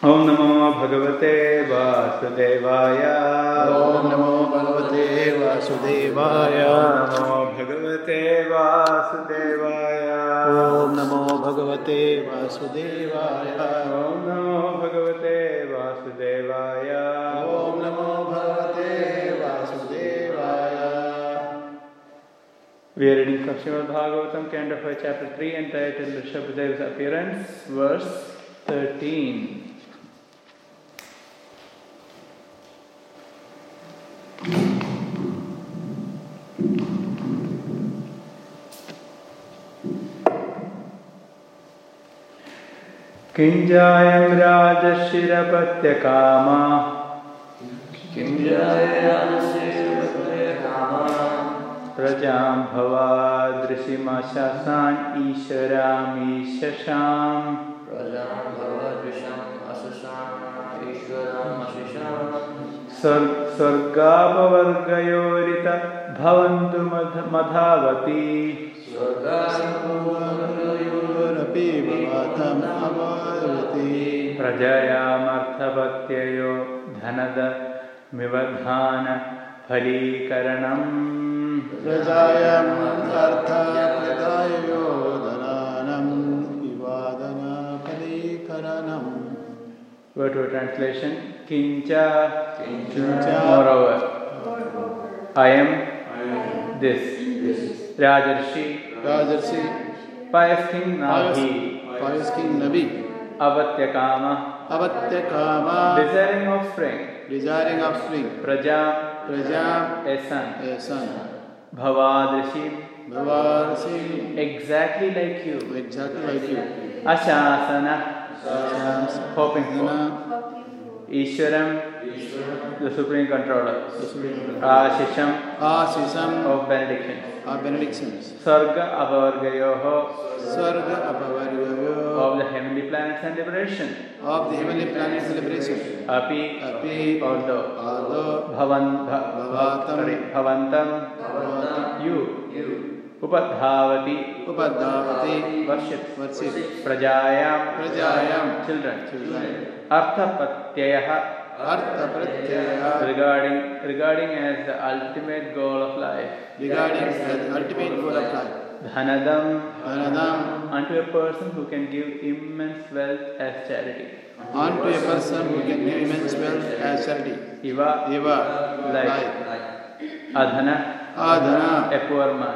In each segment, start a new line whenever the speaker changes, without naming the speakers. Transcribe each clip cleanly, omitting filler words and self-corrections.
Om Namo Bhagavate Vasudevaya.
Om Namo Bhagavate Vasudevaya.
Om Namo Bhagavate Vasudevaya.
Om Namo Bhagavate Vasudevaya.
Om Namo Bhagavate Vasudevaya.
Om Namo Bhagavate Vasudevaya.
We are reading from Srimad Bhagavatam, Canto 5, Chapter 3, entitled Rishabhadev's Appearance, verse 13. Kinjayam Rajashirapatyakama. Prajam Bhavadrishimashasan Isharam Ishasham. Sargapavargayorita Bhavantu Madhavati. Prajayamarthabhaktiyo dhanada mivadhana phalikaranam.
Prajayamarthabhaktiyo dhananam mivadhana phalikaranam.
Word to translation. Kincha. Moreover. I am this. Rajarshi. Pious King Nabi. Avatyakama. Desiring offspring. Praja. A son. Bhavadrishi. Exactly like you. Ashasana. Hoping for. Ishwaram. The Supreme Controller. Ashisham. Of benedictions. Sarga Apavargayoho. Of the heavenly planets and liberation. Api. Although. Bhavantam. You. Upadhavati. Worship. Prajayam. Children. Arthapatyaya. Regarding as the ultimate goal of life. Dhanadam. Unto a person who can give immense wealth as charity. Iva. Like. Adhana. A poor man.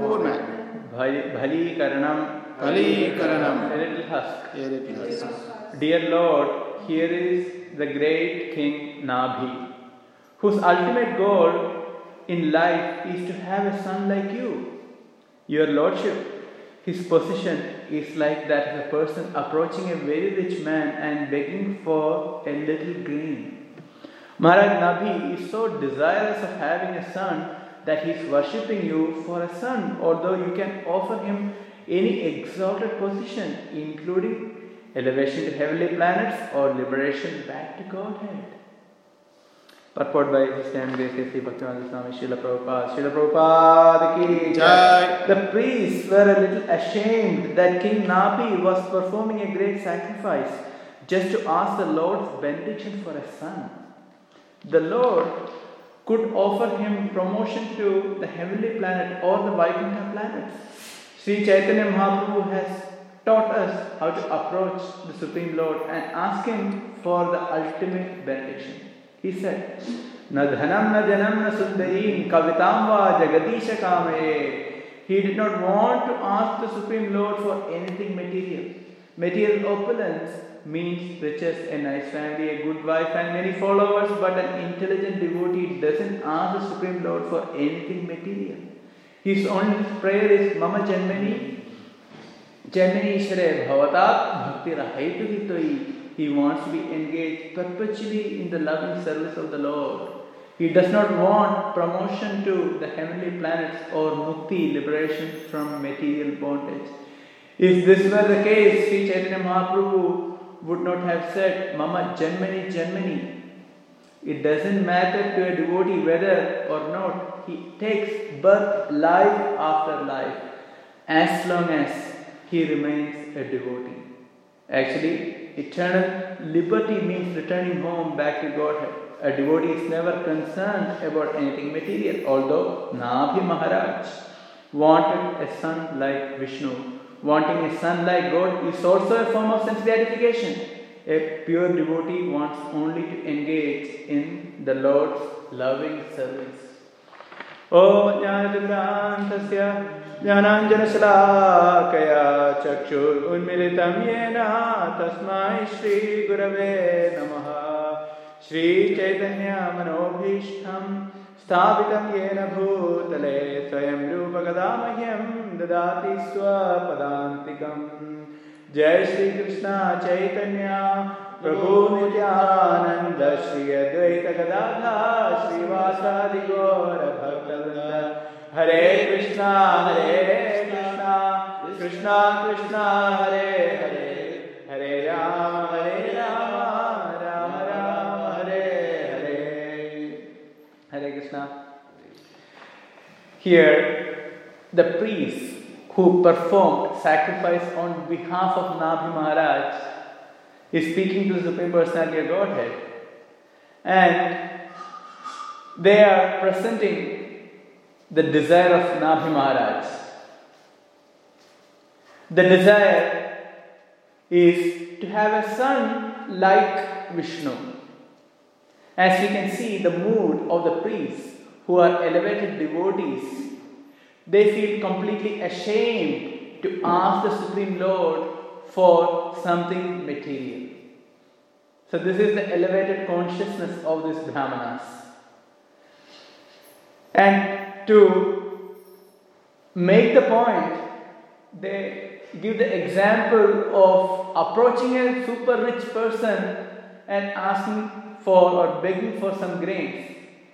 Bhalikaranam. A little husk. Dear Lord, here is the great King Nabhi, whose ultimate goal in life is to have a son like you. Your Lordship, his position is like that of a person approaching a very rich man and begging for a little grain. Maharaj Nabhi is so desirous of having a son that he is worshipping you for a son, although you can offer him any exalted position, including elevation to heavenly planets or liberation back to Godhead. Purport by His Name Grace Sri Bhaktivedanta Swami Srila Prabhupada. Srila Prabhupada ki jai. The priests were a little ashamed that King Nabhi was performing a great sacrifice just to ask the Lord's benediction for a son. The Lord could offer him promotion to the heavenly planet or the Vaikuntha planets. Sri Chaitanya Mahaprabhu has taught us how to approach the Supreme Lord and ask Him for the ultimate benediction. He said, Na dhanam na janam na sundarim kavitam va jagadisha kame. He did not want to ask the Supreme Lord for anything material. Material opulence means riches, a nice family, a good wife and many followers, but an intelligent devotee doesn't ask the Supreme Lord for anything material. His only prayer is Mama Janmani Ishare Bhavatat Bhakti Rahaitu Hitoi. He wants to be engaged perpetually in the loving service of the Lord. He does not want promotion to the heavenly planets or mukti, liberation from material bondage. If this were the case, Sri Chaitanya Mahaprabhu would not have said Mama Janmani. It doesn't matter to a devotee whether or not he takes birth life after life, as long as he remains a devotee. Actually, eternal liberty means returning home back to Godhead. A devotee is never concerned about anything material, although Nabhi Maharaj wanted a son like Vishnu. Wanting a son like God is also a form of sense gratification. A pure devotee wants only to engage in the Lord's loving service. Om Jnanadibrantasya Jnananjanashalakaya Chakshur Unmilitam Yena Tasmai Shri Gurave Namaha Shri Chaitanya Manobhishtham Sthapitam Yena Bhutale Swayam Rupa Kadamahyam Dadati Swapadantikam Jai Shri Krishna Chaitanya Prabhu Nityananda Shri Advaita Gadadha Shri Vasadi Gaura Bhakta Hare Krishna Krishna Krishna Hare Hare Hare Rama Rama Rama Hare Hare. Hare Krishna. Here the priests who performed sacrifice on behalf of Nabhi Maharaj is speaking to the Supreme Personality of Godhead, and they are presenting the desire of Nabhi Maharaj. The desire is to have a son like Vishnu. As we can see, the mood of the priests who are elevated devotees, they feel completely ashamed to ask the Supreme Lord for something material. So this is the elevated consciousness of these Brahmanas. And to make the point, they give the example of approaching a super rich person and asking for or begging for some grains.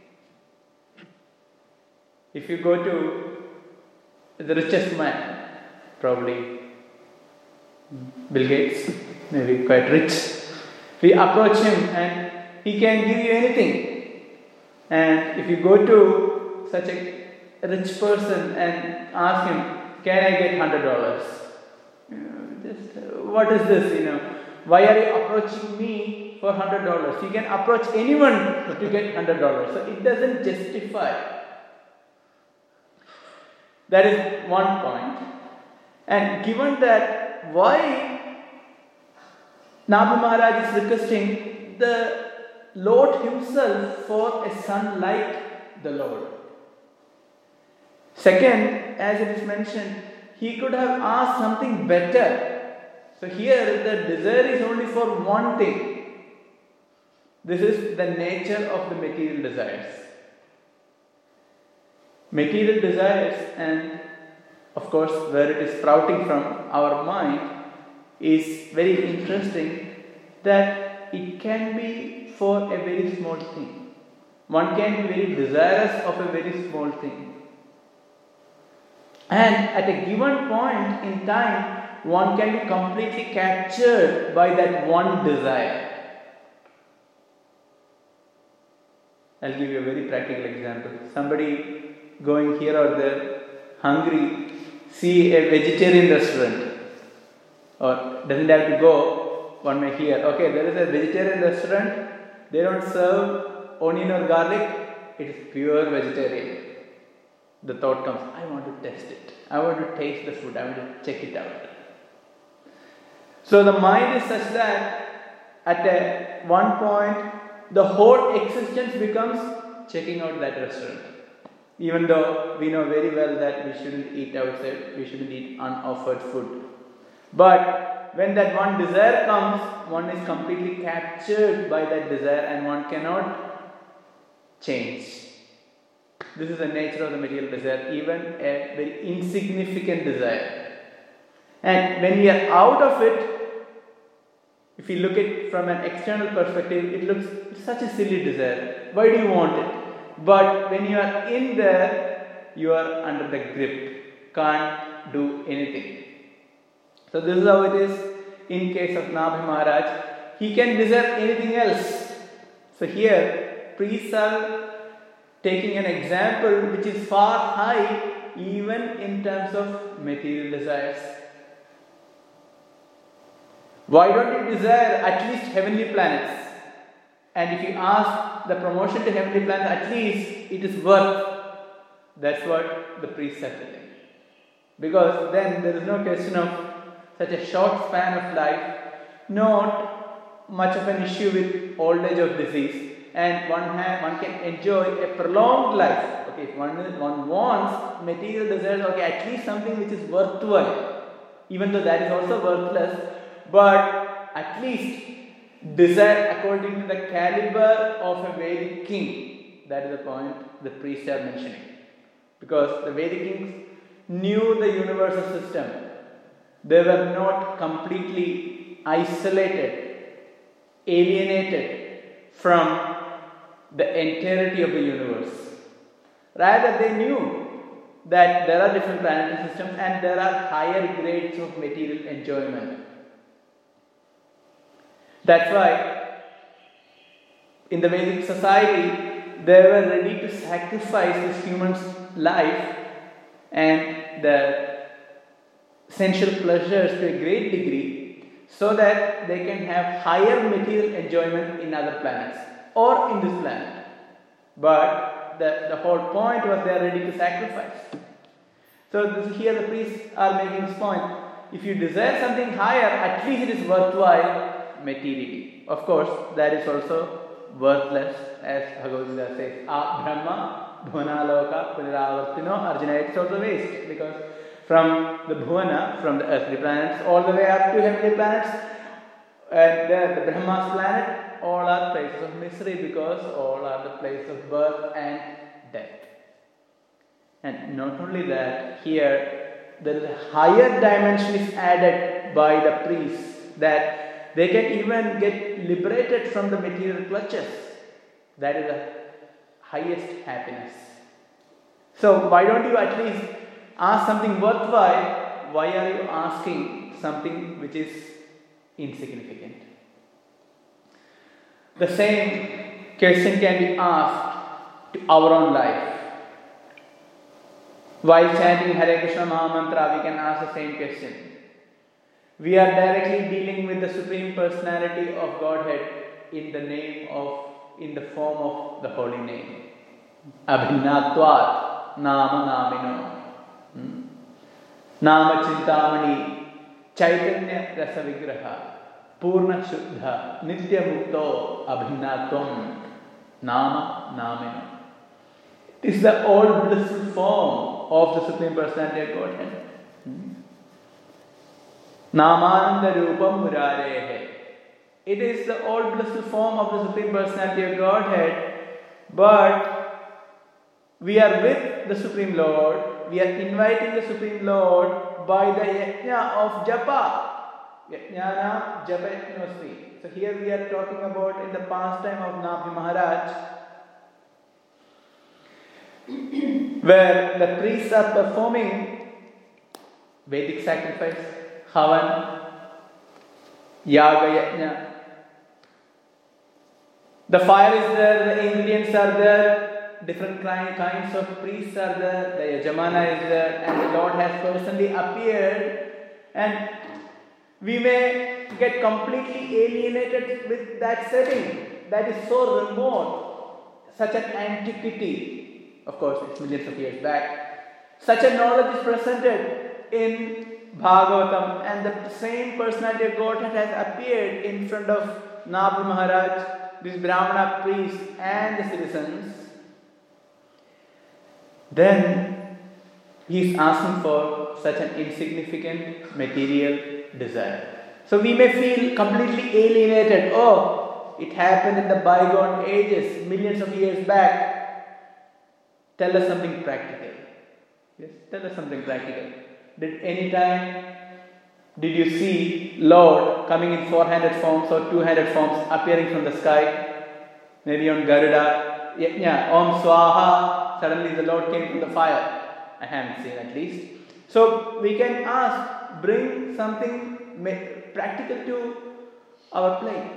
If you go to the richest man, probably Bill Gates, maybe quite rich. We approach him and he can give you anything. And if you go to such a rich person and ask him, can I get $100? What is this, Why are you approaching me for $100? You can approach anyone to get $100. So it doesn't justify. That is one point. And given that, why Nabhi Maharaj is requesting the Lord himself for a son like the Lord? Second, as it is mentioned, he could have asked something better. So here the desire is only for one thing. This is the nature of the material desires. Material desires, and of course where it is sprouting from our mind, is very interesting that it can be for a very small thing. One can be very desirous of a very small thing. And at a given point in time, one can be completely captured by that one desire. I'll give you a very practical example. Somebody going here or there, hungry, see a vegetarian restaurant, or doesn't have to go, one may hear, okay, there is a vegetarian restaurant, they don't serve onion or garlic, it is pure vegetarian. The thought comes, I want to test it, I want to taste the food, I want to check it out. So the mind is such that at one point, the whole existence becomes checking out that restaurant. Even though we know very well that we shouldn't eat outside, we shouldn't eat unoffered food. But when that one desire comes, one is completely captured by that desire and one cannot change. This is the nature of the material desire, even a very insignificant desire. And when we are out of it, if you look at it from an external perspective, it looks such a silly desire. Why do you want it? But when you are in there, you are under the grip, can't do anything. So this is how it is in case of Nabhi Maharaj. He can desire anything else. So here, priests are taking an example which is far high even in terms of material desires. Why don't you desire at least heavenly planets? And if you ask the promotion to heavenly planets, at least it is worth. That's what the priests are telling. Because then there is no question of such a short span of life, not much of an issue with old age or disease, and one can enjoy a prolonged life. Okay, if one wants material desires, okay, at least something which is worthwhile, even though that is also worthless, but at least desire according to the caliber of a Vedic king. That is the point the priests are mentioning. Because the Vedic kings knew the universal system. They were not completely isolated, alienated from the entirety of the universe. Rather, they knew that there are different planetary systems and there are higher grades of material enjoyment. That's why in the Vedic society, they were ready to sacrifice this human's life and the sensual pleasures to a great degree so that they can have higher material enjoyment in other planets or in this planet. But the whole point was they are ready to sacrifice. So here the priests are making this point. If you desire something higher, at least it is worthwhile materially. Of course, that is also worthless, as Bhagavad Gita says. Brahma, Bhuvanaloka, Punaravartino, Arjuna, it's also waste. Because from the Bhuvana, from the earthly planets, all the way up to heavenly planets, and the Brahma's planet, all are places of misery because all are the places of birth and death. And not only that, here there is a higher dimension is added by the priests that they can even get liberated from the material clutches. That is the highest happiness. So why don't you at least ask something worthwhile? Why are you asking something which is insignificant? The same question can be asked to our own life. While chanting Hare Krishna Mahamantra, we can ask the same question. We are directly dealing with the Supreme Personality of Godhead in the form of the holy name. Abhinatvat Nama Namino. Nama Chintamani Chaitanya Rasa Vigraha Purna Shuddha Nitya Mukto Abhinatvam Nama Namino. It is the all blissful form of the Supreme Personality of Godhead. Namananda Rupam Murarehe. It is the all blissful form of the Supreme Personality of Godhead, but we are with the Supreme Lord, we are inviting the Supreme Lord by the yajna of japa. Yajnana japa yajnosmi. So here we are talking about in the pastime of Nabhi Maharaj, where the priests are performing Vedic sacrifice, Havan, Yaga Yajna. The fire is there, the ingredients are there, different kinds of priests are there, the Yajamana is there, and the Lord has personally appeared, and we may get completely alienated with that setting that is so remote, such an antiquity. Of course, it's millions of years back. Such a knowledge is presented in Bhagavatam, and the same personality of Godhead has appeared in front of Nabhi Maharaj, these Brahmana priests and the citizens. Then he is asking for such an insignificant material desire. So we may feel completely alienated. Oh, it happened in the bygone ages, millions of years back. Tell us something practical. Yes, tell us something practical. Did you see Lord coming in 400 forms or 200 forms appearing from the sky? Maybe on Garuda. Yeah, Om Swaha. Suddenly the Lord came from the fire. I haven't seen at least. So we can ask, bring something practical to our plate.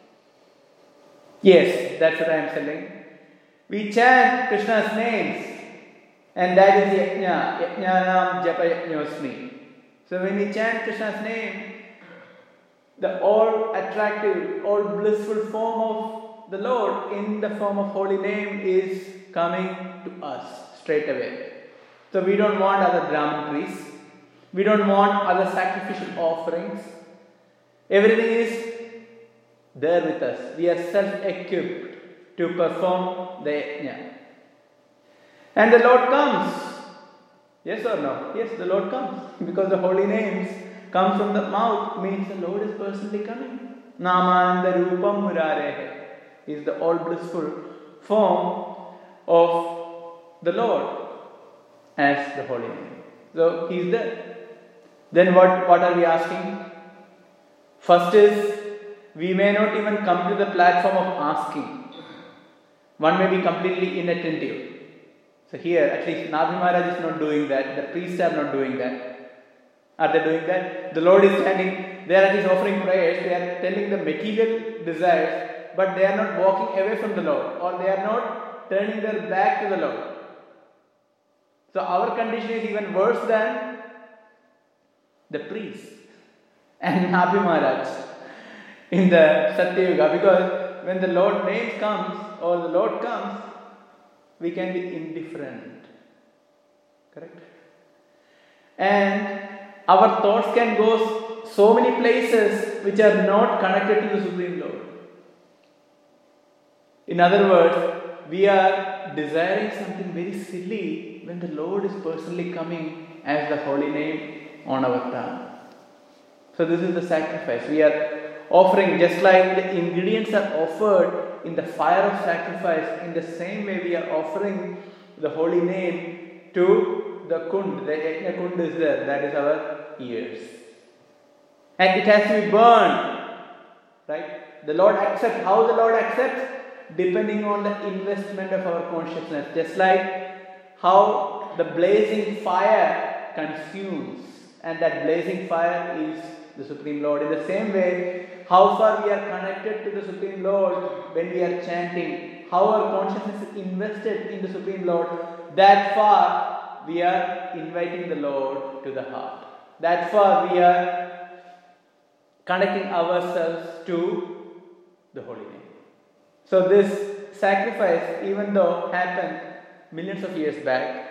Yes, that's what I am telling. We chant Krishna's names, and that is yajna. Yajnanam japa yajnosmi. So when we chant Krishna's name, the all attractive, all blissful form of the Lord in the form of holy name is coming to us straight away. So we don't want other Brahman priests. We don't want other sacrificial offerings. Everything is there with us. We are self-equipped to perform the yajna. And the Lord comes. Yes or no? Yes, the Lord comes. Because the holy names come from the mouth means the Lord is personally coming. Namananda Rupam Murarehe is the all blissful form of the Lord as the holy name. So He is there. Then what are we asking? First is, we may not even come to the platform of asking. One may be completely inattentive. So here, at least Nabhi Maharaj is not doing that. The priests are not doing that. Are they doing that? The Lord is standing. They are at least offering prayers. They are telling the material desires, but they are not walking away from the Lord, or they are not turning their back to the Lord. So our condition is even worse than the priests and Nabhi Maharaj in the Satya Yuga, because when the Lord name comes or the Lord comes, we can be indifferent. Correct? And our thoughts can go so many places which are not connected to the Supreme Lord. In other words, we are desiring something very silly when the Lord is personally coming as the holy name on our tongue. So this is the sacrifice. We are offering, just like the ingredients are offered in the fire of sacrifice, in the same way we are offering the holy name to the kund. The yajna kund is there, that is our ears. And it has to be burned. Right? The Lord accepts. How the Lord accepts? Depending on the investment of our consciousness. Just like how the blazing fire consumes, and that blazing fire is the Supreme Lord. In the same way, how far we are connected to the Supreme Lord when we are chanting, how our consciousness is invested in the Supreme Lord, that far we are inviting the Lord to the heart. That far we are connecting ourselves to the holy name. So this sacrifice, even though happened millions of years back,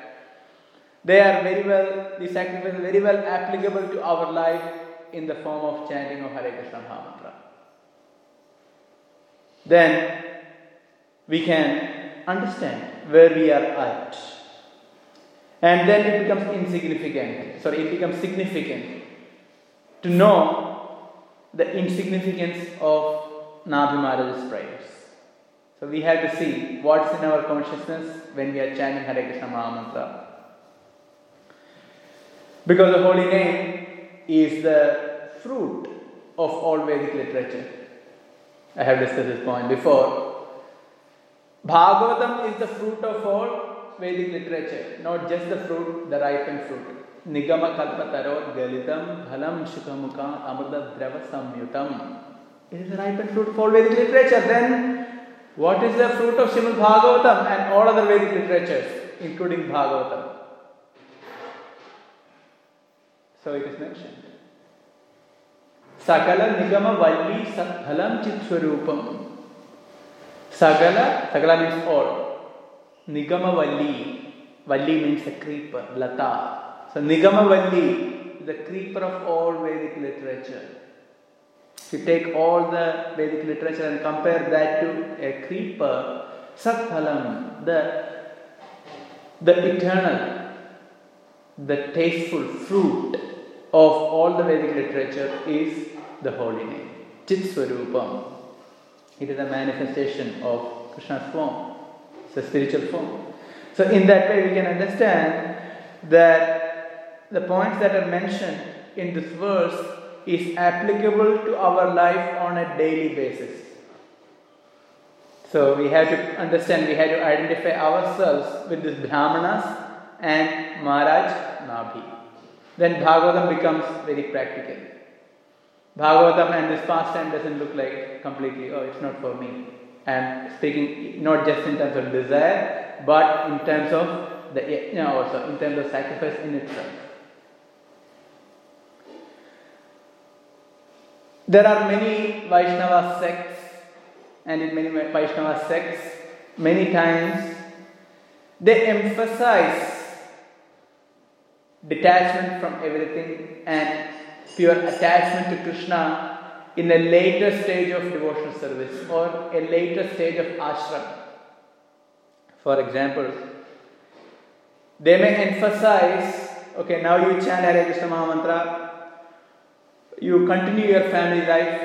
these sacrifices are very well applicable to our life in the form of chanting of Hare Krishna Mahamantra. Then we can understand where we are at. And then it becomes it becomes significant to know the insignificance of Nabhi Maharaj's prayers. So we have to see what's in our consciousness when we are chanting Hare Krishna Mahamantra. Because the holy name is the fruit of all Vedic literature. I have discussed this point before. Bhagavatam is the fruit of all Vedic literature, not just the fruit, the ripened fruit. Nigama kalpatarot galitam bhalam shukamukha amrita drava samyutam. It is the ripened fruit of all Vedic literature. Then, what is the fruit of Srimad Bhagavatam and all other Vedic literatures, including Bhagavatam? So it is mentioned. Sakala nigama valli satphalam chitswarupam. Sagala means all. Nigama valli means a creeper, lata. So Nigama valli, the creeper of all Vedic literature. If you take all the Vedic literature and compare that to a creeper, satphalam, the eternal, the tasteful fruit of all the Vedic literature is the holy name, Chit Swarupam. It is a manifestation of Krishna's form. It's a spiritual form. So in that way we can understand that the points that are mentioned in this verse is applicable to our life on a daily basis. So we have to understand, we have to identify ourselves with these Brahmanas and Maharaj Nabhi. Then Bhagavatam becomes very practical. Bhagavatam and this pastime doesn't look like completely, it's not for me. And speaking not just in terms of desire, but in terms of the yajna also, in terms of sacrifice in itself. There are many Vaishnava sects, and in many Vaishnava sects, many times they emphasize detachment from everything and pure attachment to Krishna in a later stage of devotional service or a later stage of ashram. For example, they may emphasize, okay, now you chant Hare Krishna Mahamantra, you continue your family life,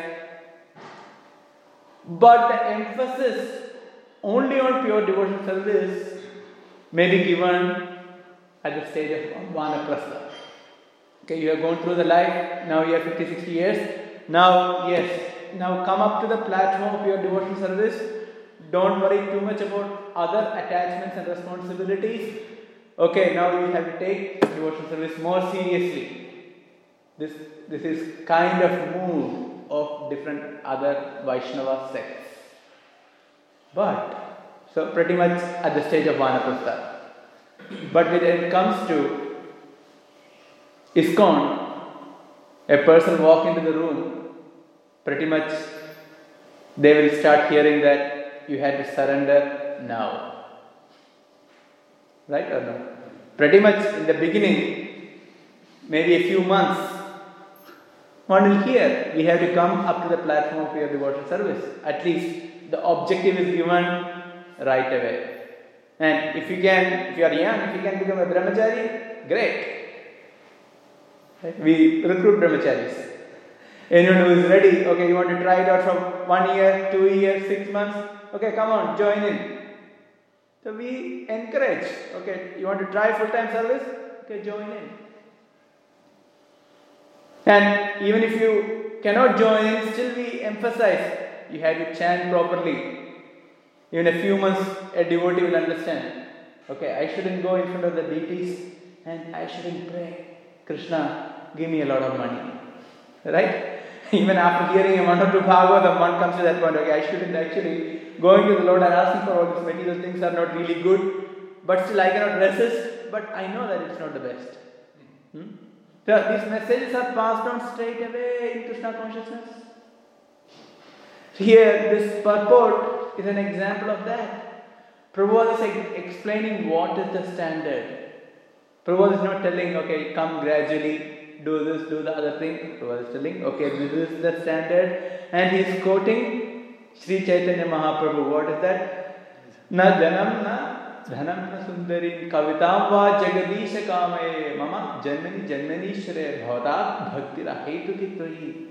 but the emphasis only on pure devotional service may be given at the stage of Vanaprastha. Okay, you have gone through the life, now you are 50-60 years. Now come up to the platform of your devotional service. Don't worry too much about other attachments and responsibilities. Okay, now you have to take devotional service more seriously. This is kind of move of different other Vaishnava sects. So pretty much at the stage of Vanaprastha. But when it comes to ISKCON, a person walk into the room, pretty much they will start hearing that you have to surrender now. Right or no? Pretty much in the beginning, maybe a few months, one will hear, we have to come up to the platform of your devotional service. At least the objective is given right away. And if you are young, if you can become a brahmachari, great. Right? We recruit brahmacharis. Anyone who is ready, okay, you want to try it out for 1 year, 2 years, 6 months, okay, come on, join in. So we encourage, okay, you want to try full-time service, okay, join in. And even if you cannot join in, still we emphasize, you have to chant properly. Even a few months, a devotee will understand, okay, I shouldn't go in front of the deities and I shouldn't pray, Krishna, give me a lot of money. Right? Even after hearing a 1 or 2 Bhagavatam, one comes to that point, okay, I shouldn't actually going to the Lord and asking for all these material things are not really good, but still I cannot resist, but I know that it's not the best. So these messages are passed on straight away in Krishna consciousness. So here, this purport is an example of that. Prabhupada is explaining what is the standard. Prabhupada is not telling, okay, come gradually, do this, do the other thing. Prabhupada is telling, okay, this is the standard. And he is quoting Sri Chaitanya Mahaprabhu. What is that? Na janam na dhanam na sundarim kavitam va jagadisha kame mama janmani janmani shre bhavatat bhakti rahetu kitvayi.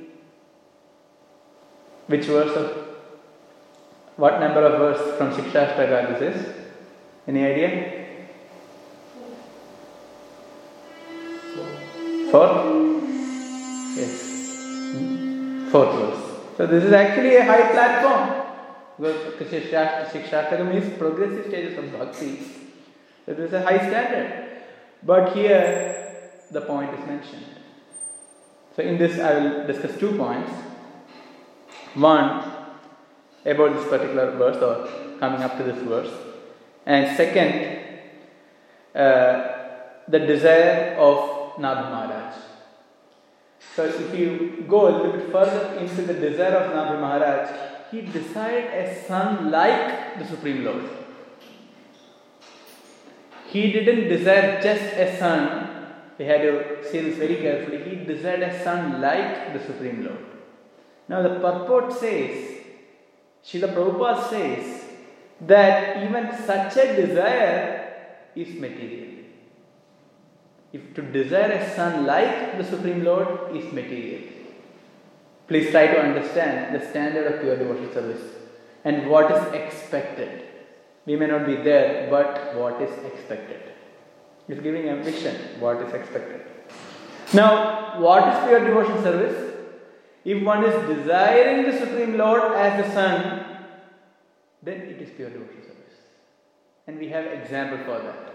Which verse of, what number of verse from Shikshashtaka this is? Any idea? 4? Yes. 4th verse. So this is actually a high platform. Because Shikshashtaka means progressive stages of bhakti. So this is a high standard. But here the point is mentioned. So in this I will discuss 2 points. One, about this particular verse or coming up to this verse. And second, the desire of Nabhi Maharaj. So if you go a little bit further into the desire of Nabhi Maharaj, he desired a son like the Supreme Lord. He didn't desire just a son. We had to say this very carefully. He desired a son like the Supreme Lord. Now the purport says, Srila Prabhupada says, that even such a desire is material. If to desire a son like the Supreme Lord is material. Please try to understand the standard of pure devotional service and what is expected. We may not be there, but what is expected. It's giving a vision, what is expected. Now, what is pure devotional service? If one is desiring the Supreme Lord as the Son, then it is pure devotional service. And we have example for that.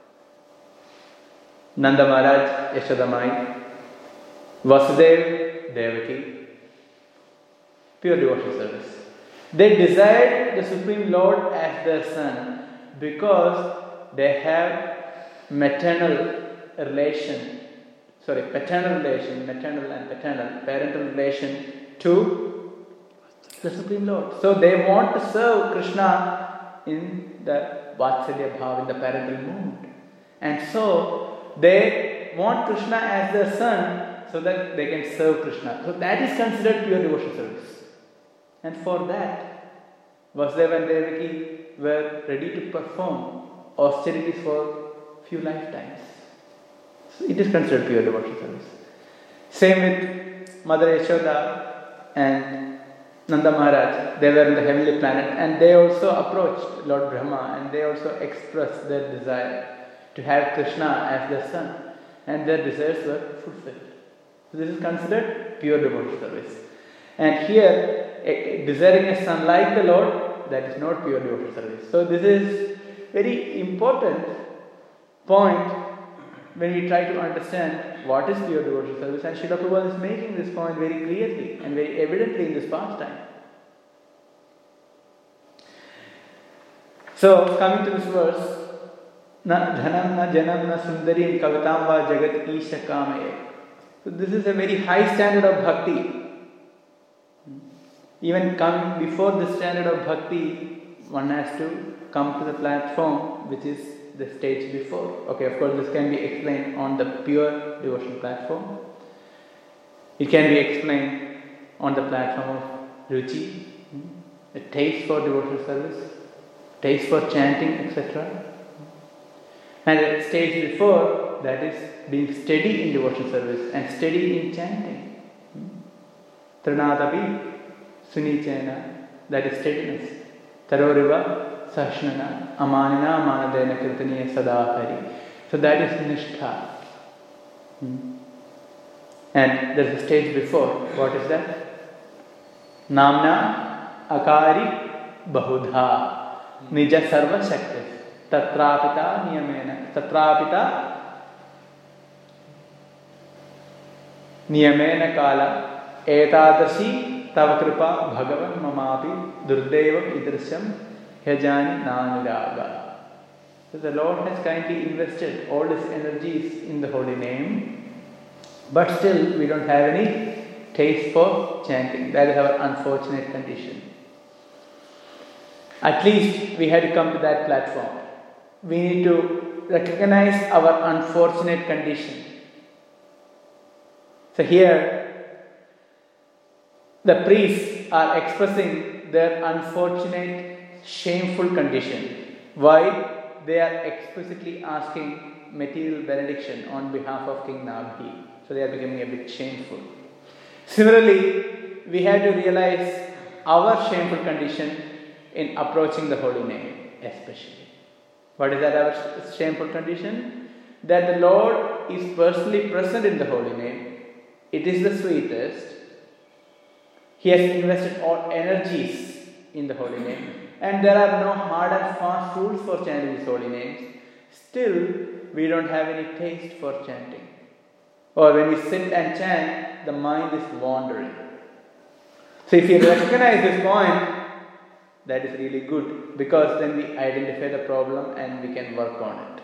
Nanda Maharaj, Yashoda Mai, Vasudev, Devaki, pure devotional service. They desired the Supreme Lord as their son because they have parental relation, parental relation to the Supreme Lord. So they want to serve Krishna in the Vatsalya Bhav, in the parental mood. And so they want Krishna as their son so that they can serve Krishna. So that is considered pure devotional service. And for that, Vasudeva and Devaki were ready to perform austerities for few lifetimes. So it is considered pure devotional service. Same with Mother Yashoda and Nanda Maharaj. They were in the heavenly planet and they also approached Lord Brahma and they also expressed their desire to have Krishna as their son, and their desires were fulfilled. So this is considered pure devotional service. And here, desiring a son like the Lord, that is not pure devotional service. So this is very important point when we try to understand what is pure devotional service. And Srila Prabhupada is making this point very clearly and very evidently in this pastime. So coming to this verse, Na dhanam na janam na sundarim kavitam va jagat isha kamaye. So this is a very high standard of bhakti. Even coming before the standard of bhakti, one has to come to the platform which is the stage before. Okay, of course this can be explained on the pure devotional platform. It can be explained on the platform of ruchi, a taste for devotional service, taste for chanting, etc. And at the stage before, that is being steady in devotional service and steady in chanting. Trinadapi sunichena, that is steadiness. Taroriva sashnana amanina amanadena kirtaniya sadapari. So that is nishtha. And there is a stage before. What is that? Namna akari bahudha nija sarva shakti. Tatrapita niyamena. Tatrapita niyamena kala etadashi tava kripa bhagavan mamapi durdevam idrisham hyajani nanuraga. So the Lord has kindly invested all his energies in the holy name, but still we don't have any taste for chanting. That is our unfortunate condition. At least we had to come to that platform. We need to recognize our unfortunate condition. So here, the priests are expressing their unfortunate, shameful condition. Why? They are explicitly asking material benediction on behalf of King Nabhi. So they are becoming a bit shameful. Similarly, we had to realize our shameful condition in approaching the holy name, especially. What is that our shameful condition? That the Lord is personally present in the holy name. It is the sweetest. He has invested all energies in the holy name. And there are no hard and fast rules for chanting these holy names. Still, we don't have any taste for chanting. Or when we sit and chant, the mind is wandering. So if you recognize this point, that is really good, because then we identify the problem and we can work on it.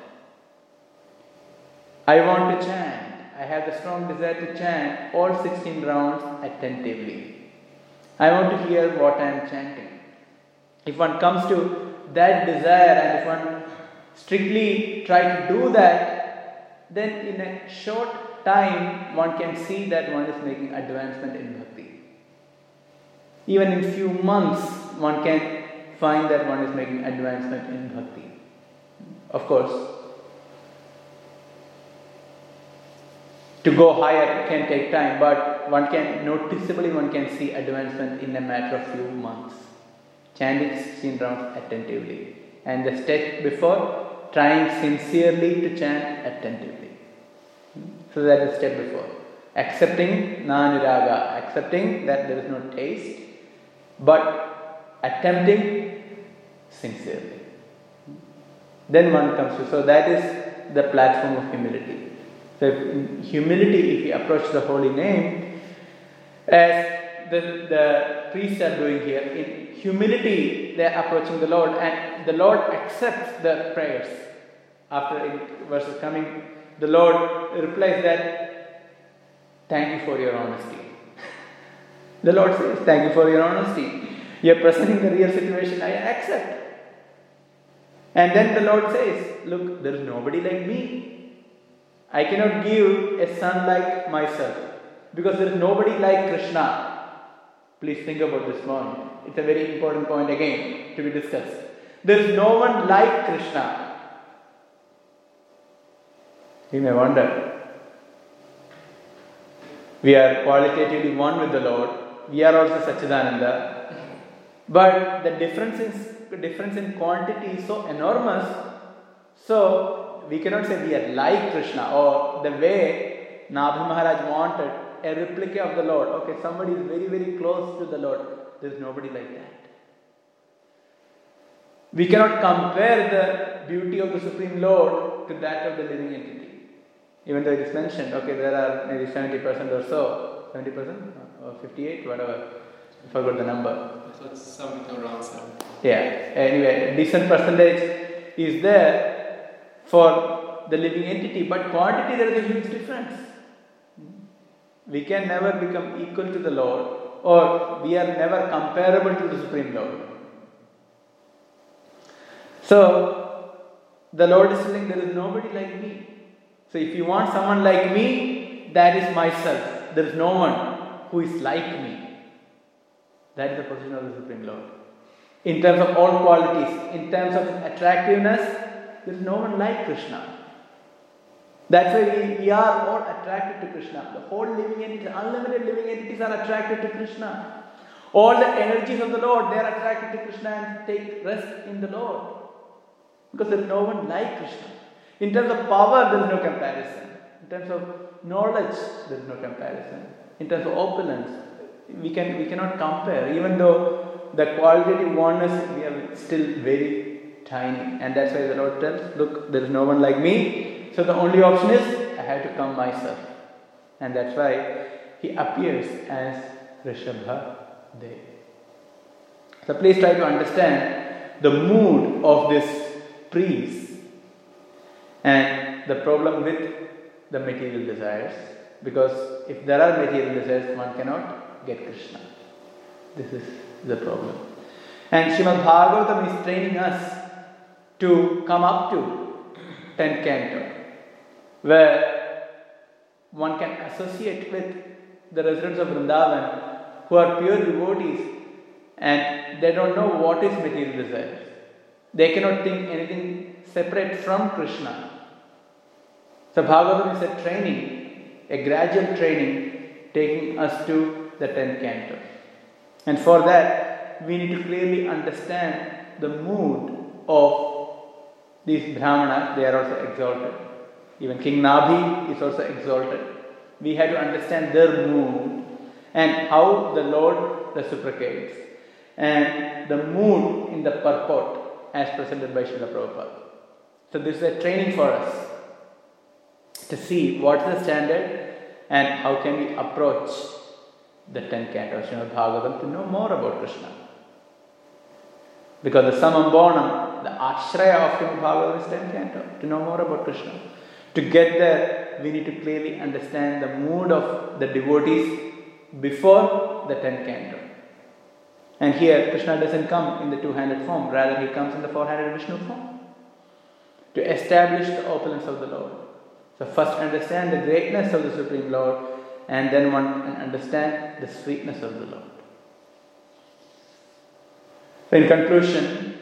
I want to chant. I have the strong desire to chant all 16 rounds attentively. I want to hear what I am chanting. If one comes to that desire and if one strictly try to do that, then in a short time one can see that one is making advancement in bhakti. Even in few months one can find that one is making advancement in bhakti. Of course, to go higher can take time, but one can see advancement in a matter of few months. Chanting 16 rounds attentively. And the step before, trying sincerely to chant attentively. So that is step before. Accepting naniraga, accepting that there is no taste, but attempting sincerely. Then one comes to, so that is the platform of humility. So in humility, if we approach the holy name, as the priests are doing here, in humility they are approaching the Lord, and the Lord accepts the prayers. After in verses coming, the Lord replies that, thank you for your honesty. The Lord says, thank you for your honesty. You are presenting the real situation, I accept. And then the Lord says, look, there is nobody like me. I cannot give a son like myself because there is nobody like Krishna. Please think about this point. It's a very important point again to be discussed. There is no one like Krishna. You may wonder. We are qualitatively one with the Lord. We are also Sachidananda. But the difference in quantity is so enormous. So we cannot say we are like Krishna or the way Nabhi Maharaj wanted a replica of the Lord. Okay, somebody is very, very close to the Lord. There is nobody like that. We cannot compare the beauty of the Supreme Lord to that of the living entity. Even though it is mentioned, okay, there are maybe 70% or so. 70% or 58, whatever. I forgot the number.
So it's something around 7.
Yeah, anyway, decent percentage is there for the living entity, but quantity there is a huge difference. We can never become equal to the Lord, or we are never comparable to the Supreme Lord. So, the Lord is telling there is nobody like me. So, if you want someone like me, that is myself. There is no one who is like me. That is the position of the Supreme Lord. In terms of all qualities, in terms of attractiveness, there is no one like Krishna. That's why we are all attracted to Krishna. The whole living entities, unlimited living entities are attracted to Krishna. All the energies of the Lord, they are attracted to Krishna and take rest in the Lord. Because there is no one like Krishna. In terms of power, there is no comparison. In terms of knowledge, there is no comparison. In terms of opulence, we cannot compare. Even though the qualitative oneness, we are still very tiny. And that's why the Lord tells, look, there is no one like me. So the only option is, I have to come myself. And that's why he appears as Rishabha Dev. So please try to understand the mood of this priest and the problem with the material desires. Because if there are material desires, one cannot get Krishna. This is the problem. And Srimad Bhagavatam is training us to come up to 10th canto, where one can associate with the residents of Vrindavan who are pure devotees and they don't know what is material desires. They cannot think anything separate from Krishna. So Bhagavatam is a training, a gradual training taking us to the 10th canto. And for that, we need to clearly understand the mood of these Brahmanas. They are also exalted. Even King Nabhi is also exalted. We have to understand their mood and how the Lord reciprocates and the mood in the purport as presented by Srila Prabhupada. So this is a training for us to see what is the standard and how can we approach the 10th canto of Srimad Bhagavatam to know more about Krishna. Because the summum bonum, the ashraya of Srimad Bhagavatam is 10th canto, to know more about Krishna. To get there, we need to clearly understand the mood of the devotees before the 10th canto. And here, Krishna doesn't come in the two-handed form, rather he comes in the four-handed Vishnu form to establish the opulence of the Lord. So first understand the greatness of the Supreme Lord, and then one can understand the sweetness of the Lord. So in conclusion,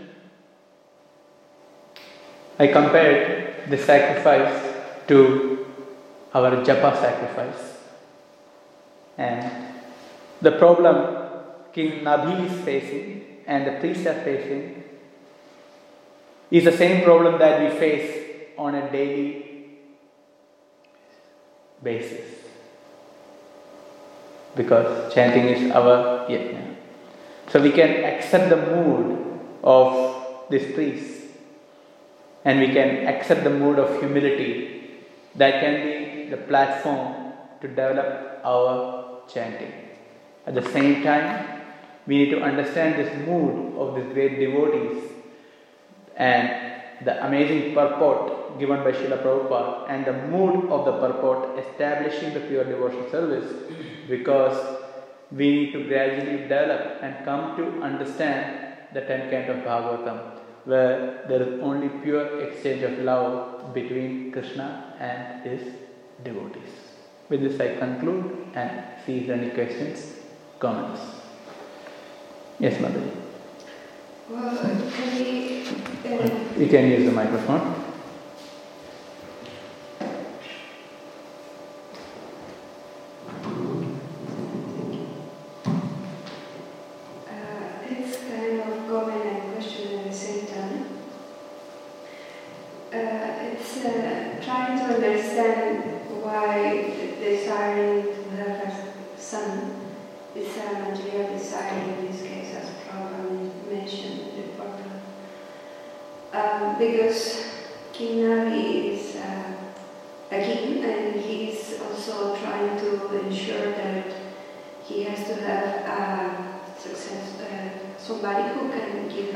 I compared the sacrifice to our japa sacrifice. And the problem King Nabhi is facing and the priests are facing is the same problem that we face on a daily basis. Because chanting is our yajna. So we can accept the mood of this priest and we can accept the mood of humility. That can be the platform to develop our chanting. At the same time, we need to understand this mood of these great devotees and the amazing purport given by Srila Prabhupada and the mood of the purport establishing the pure devotional service, because we need to gradually develop and come to understand the 10 canto of Bhagavatam, where there is only pure exchange of love between Krishna and his devotees. With this I conclude and see if there are any questions, comments. Yes, Madhuri.
Well, can we...
You can use the microphone.
It's kind of comment and question at the same time. It's trying to understand why desiring to have a son is a material desire in this case, as Prabhupada mentioned in the Purport. Because King Navi is a king, and he is also trying to ensure that he has to have somebody who can give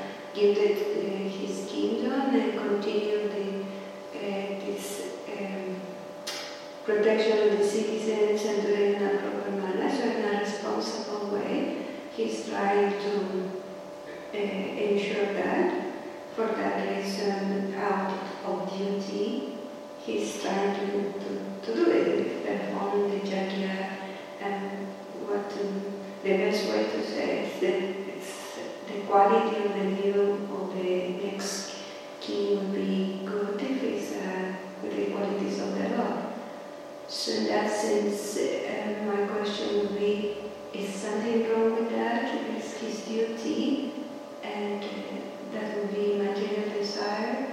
his kingdom and continue this protection of the citizens and do it in a proper manner, so in a responsible way. He's trying to ensure that. For that reason, out of duty, he's trying to do it, perform the yajna, and the best way to say is that it's the quality of the view of the next king will be good if it's with the qualities of the Lord. So in that sense, my question would be, is something wrong with that? Is his duty, and that would be material desire?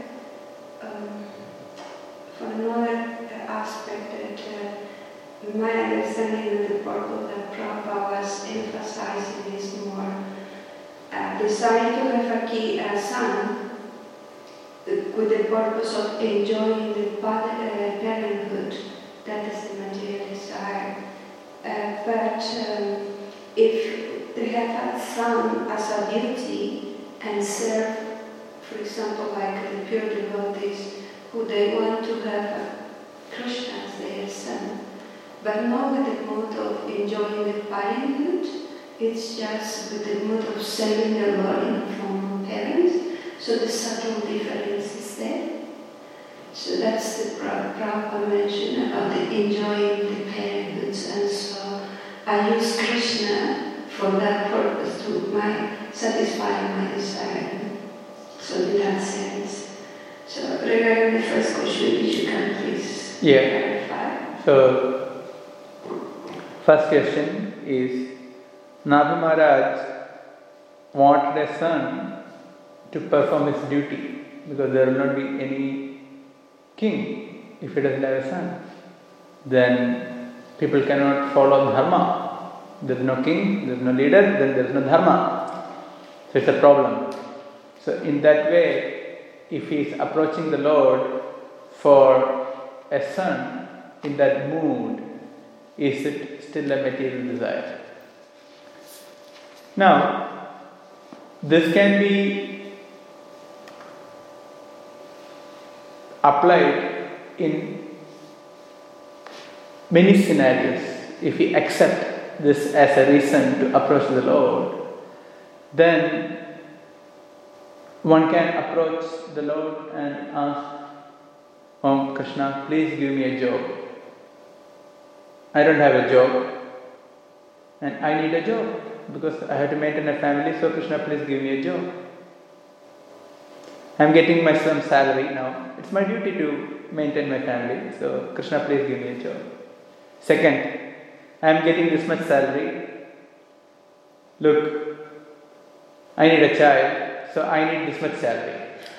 For another aspect, that my understanding of the purpose that Prabhupada was emphasizing is more desiring to have a son with the purpose of enjoying the parenthood. That is the material desire. But if they have a son as a duty and serve, for example, like the pure devotees, who they want to have Krishna as their son, but not with the mood of enjoying the parenthood, it's just with the mood of serving the Lord in the form of parents, so the subtle difference is there. So that's the Prabhupada mention about the enjoying the parenthood, and so I use Krishna for that purpose to satisfy my desire. So in that sense. So regarding the first question, if you can please clarify.
So first question is, Nabi Maharaj wanted a son to perform his duty, because there will not be any king if he doesn't have a son. Then people cannot follow dharma. There is no king, there is no leader, then there is no dharma. So it's a problem. So in that way, if he is approaching the Lord for a son in that mood, is it still a material desire? Now, this can be applied in many scenarios. If we accept this as a reason to approach the Lord, then one can approach the Lord and ask, "Oh Krishna, please give me a job. I don't have a job and I need a job because I have to maintain a family, so Krishna, please give me a job. I am getting my some salary now. It's my duty to maintain my family, so Krishna, please give me a job. Second, I am getting this much salary. Look, I need a child, so I need this much salary."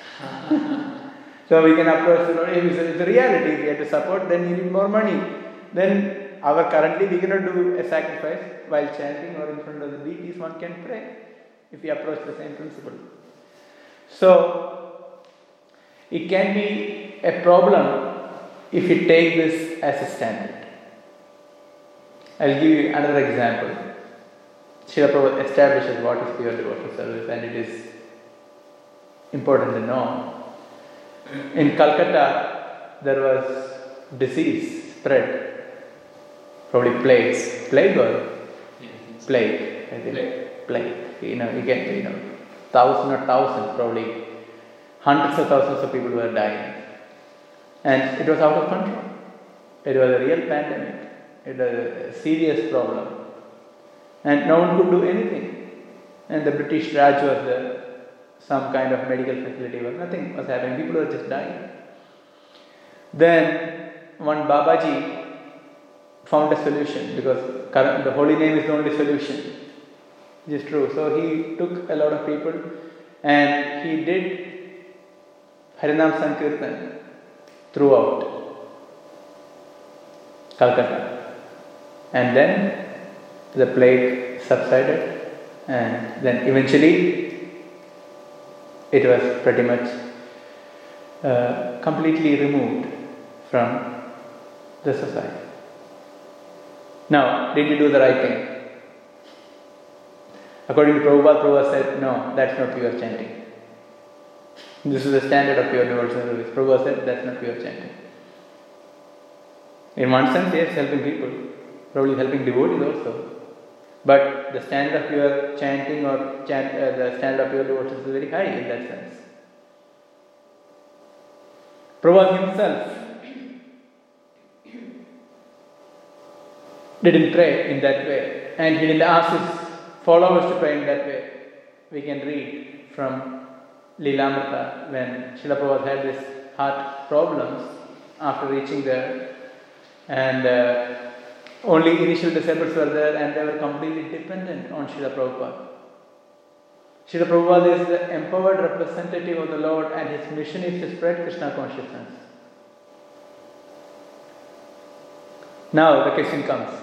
So we can approach the Lord. If it's a reality, if we have to support, then you need more money. Then currently we cannot do a sacrifice while chanting or in front of the deities. One can pray if we approach the same principle. So it can be a problem if you take this as a standard. I'll give you another example. Srila Prabhupada establishes what is pure devotional service, and it is important to know. In Calcutta, there was disease spread, probably plague or plague. I think. Plague. You get, thousands, not thousands, probably hundreds of thousands of people were dying. And it was out of control. It was a real pandemic. It was a serious problem. And no one could do anything. And the British Raj was there. Some kind of medical facility was, nothing was happening. People were just dying. Then one Babaji found a solution, because the holy name is the only solution. It is true. So he took a lot of people and he did Harinam Sankirtan throughout Calcutta. And then the plague subsided, and then eventually it was pretty much completely removed from the society. Now, did you do the right thing? According to Prabhupada said, no, that's not pure chanting. This is the standard of pure devotional service. Prabhupada said, that's not pure chanting. In one sense, yes, helping people, probably helping devotees also. But the standard of pure chanting or the standard of pure devotion is very high in that sense. Prabhupada himself didn't pray in that way, and he didn't ask his followers to pray in that way. We can read from Leelamrita when Srila Prabhupada had this heart problems after reaching there, and only initial disciples were there, and they were completely dependent on Srila Prabhupada. Srila Prabhupada is the empowered representative of the Lord, and his mission is to spread Krishna consciousness. Now the question comes.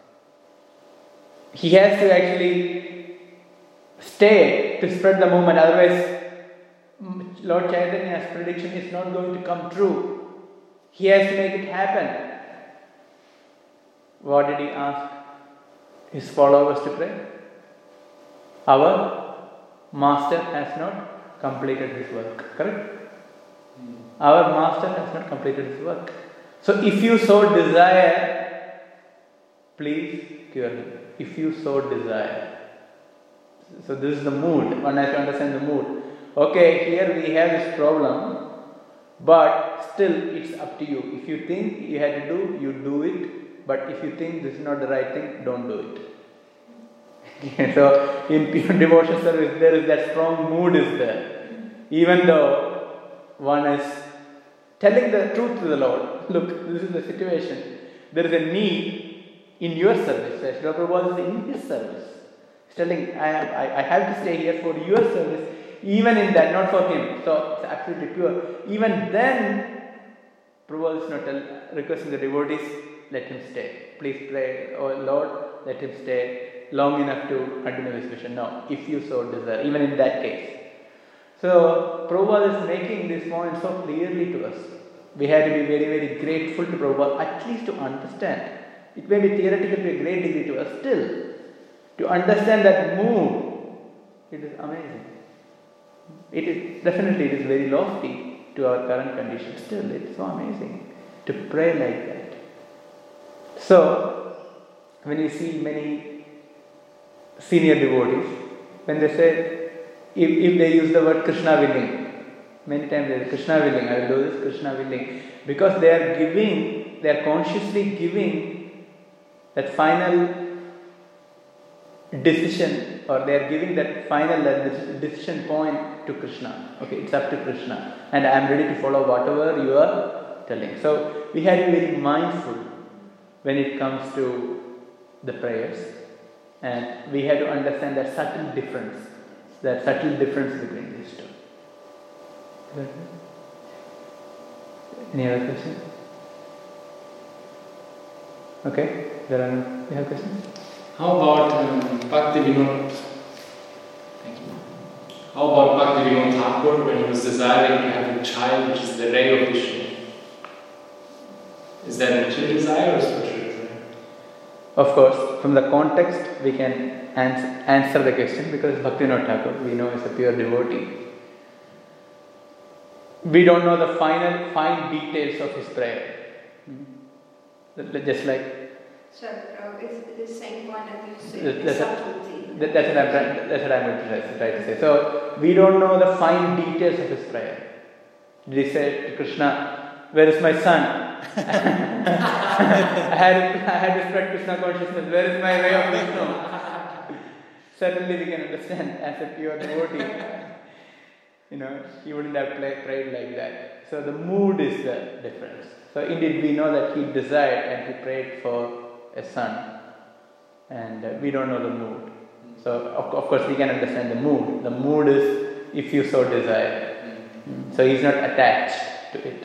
He has to actually stay to spread the movement, otherwise Lord Chaitanya's prediction is not going to come true. He has to make it happen. What did he ask his followers to pray? Our master has not completed his work. Correct? Our master has not completed his work. So if you so desire, please cure him. If you so desire. So this is the mood. One has to understand the mood. Okay, here we have this problem, but still it's up to you. If you think you had to do, you do it. But if you think this is not the right thing, don't do it. So in pure devotion service, there is that strong mood is there. Even though one is telling the truth to the Lord. Look, this is the situation. There is a need in your service. Srila Prabhupada is in his service. He's telling, I have to stay here for your service. Even in that, not for him. So it's absolutely pure. Even then, Prabhupada is not requesting the devotees, let him stay. Please pray, oh Lord, let him stay long enough to continue his mission. No, if you so desire, even in that case. So Prabhupada is making this point so clearly to us. We have to be very, very grateful to Prabhupada, at least to understand. It may be theoretical to a great degree to us, still. To understand that mood, it is amazing. It is very lofty to our current condition. Still, it is so amazing to pray like that. So, when you see many senior devotees, when they say, if they use the word Krishna willing, many times they say Krishna willing, I will do this, Krishna willing, because they are consciously giving that final decision, or they are giving that final decision point to Krishna. Okay, it's up to Krishna, and I am ready to follow whatever you are telling. So we have to be very mindful when it comes to the prayers, and we have to understand that subtle difference between these two. Any other questions? Okay, we have questions?
How about Bhakti Vinod? Thank you. How about Bhakti Vinod Thakur when he was desiring to have a child, which is the ray of Vishnu? Is that a material desire or spiritual desire?
Of course, from the context we can answer the question, because Bhakti Vinod Thakur, we know, is a pure devotee. We don't know the fine details of his prayer. Just like
So it's the same one that you say,
That's
subtlety.
That's what I'm going to try to say. So we don't know the fine details of his prayer. Did he say to Krishna, "Where is my son?" I had to spread Krishna consciousness. Where is my way of Vishnu? Certainly we can understand as a pure devotee. He wouldn't have prayed like that. So the mood is the difference. So indeed we know that he desired and he prayed for a son. And we don't know the mood. So of course we can understand the mood. The mood is if you so desire. So he's not attached to it.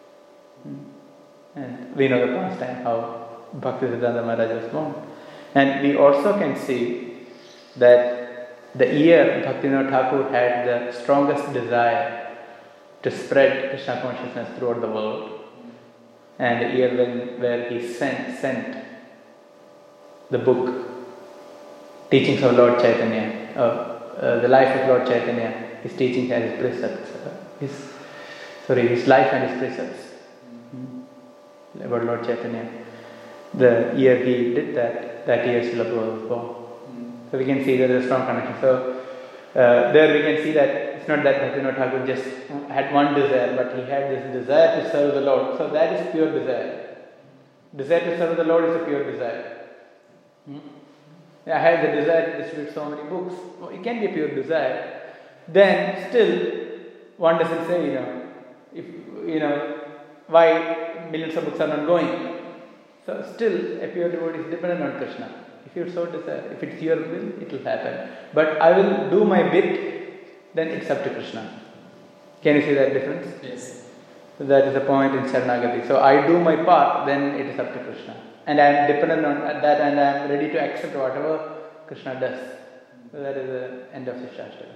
And we know the past time how Bhaktisiddhanta Maharaj was born. And we also can see that the year Bhaktivinoda Thakur had the strongest desire to spread Krishna consciousness throughout the world. And the year where he sent the book Teachings of Lord Chaitanya, the life of Lord Chaitanya, his teachings and his precepts, his life and his precepts about Lord Chaitanya. The year he did that year Srila Prabhupada was born. So we can see there is a strong connection. So there we can see that it's not that Bhaktivinoda Thakur just had one desire, but he had this desire to serve the Lord. So that is pure desire. Desire to serve the Lord is a pure desire. I have the desire to distribute so many books. Well, it can be a pure desire. Then still, one doesn't say, why millions of books are not going. So still, a pure devotee is dependent on Krishna. If you so desire, if it's your will, it will happen. But I will do my bit, then it's up to Krishna. Can you see that difference?
Yes.
So that is the point in Sharanagati. So I do my part, then it is up to Krishna. And I am dependent on that and I am ready to accept whatever Krishna does. So that is the end of Shastra.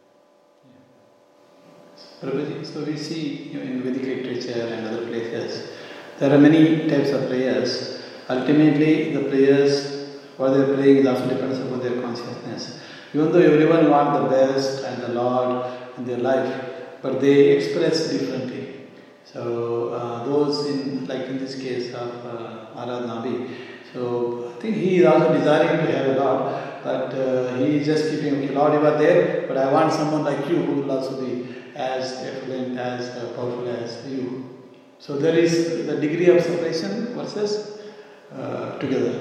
Prabhuji, so we see in Vedic literature and other places, there are many types of prayers. Ultimately, the prayers, what they are praying is also depends upon their consciousness. Even though everyone wants the best and the Lord in their life, but they express differently. So those in this case of Arad Nabi, so I think he is also desiring to have a Lord, but he is just keeping, okay, Lord, you are there, but I want someone like you who will also be as effluent, as powerful as you. So there is the degree of separation versus together.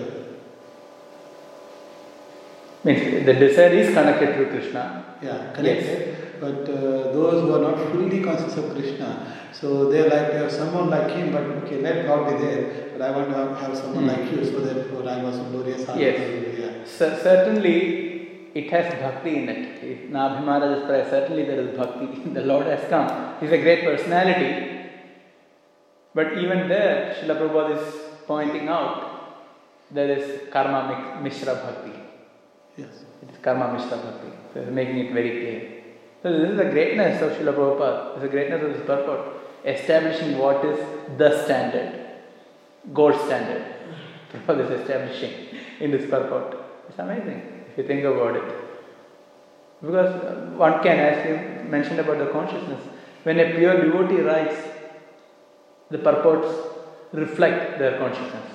Means the desire is connected to Krishna.
Yeah, connected. Yes. But those who are not fully conscious of Krishna, so they like to have someone like him, but okay, let God be there, but I want to have someone like you, so therefore I am also glorious.
Yes. Certainly it has bhakti in it. If Nabhi Maharaj's prayer, certainly there is bhakti. The Lord has come. He is a great personality. But even there, Srila Prabhupada is pointing out there is karma mishra bhakti.
Yes.
It is karma mishra bhakti. So he is making it very clear. So this is the greatness of Srila Prabhupada. This is the greatness of this purport. Establishing what is the standard. Gold standard. Prabhupada is establishing in this purport. It's amazing if you think about it. Because one can, as you mentioned about the consciousness, when a pure devotee writes, the purports reflect their consciousness.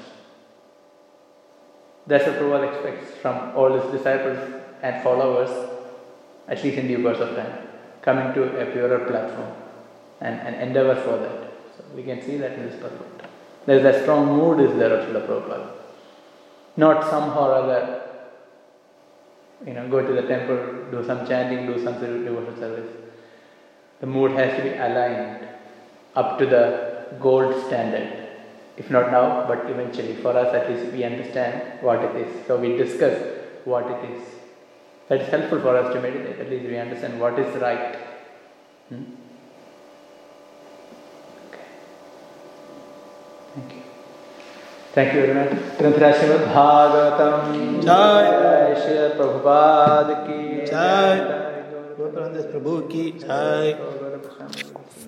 That's what Prabhupada expects from all his disciples and followers, at least in due course of time, coming to a purer platform and endeavor for that. So we can see that in this purport. There is a strong mood is there of Srila Prabhupada. Not somehow or other, go to the temple, do some chanting, do some devotional service. The mood has to be aligned up to the gold standard. If not now, but eventually. For us, at least, we understand what it is. So we discuss what it is. That is helpful for us to meditate. At least we understand what is right. Okay. Thank you. Thank you very much. Granthra Srimad Bhagavatam.
Jai.
Shri Prabhupada ki
Jai. Gopaldas Prabhu ki Jai.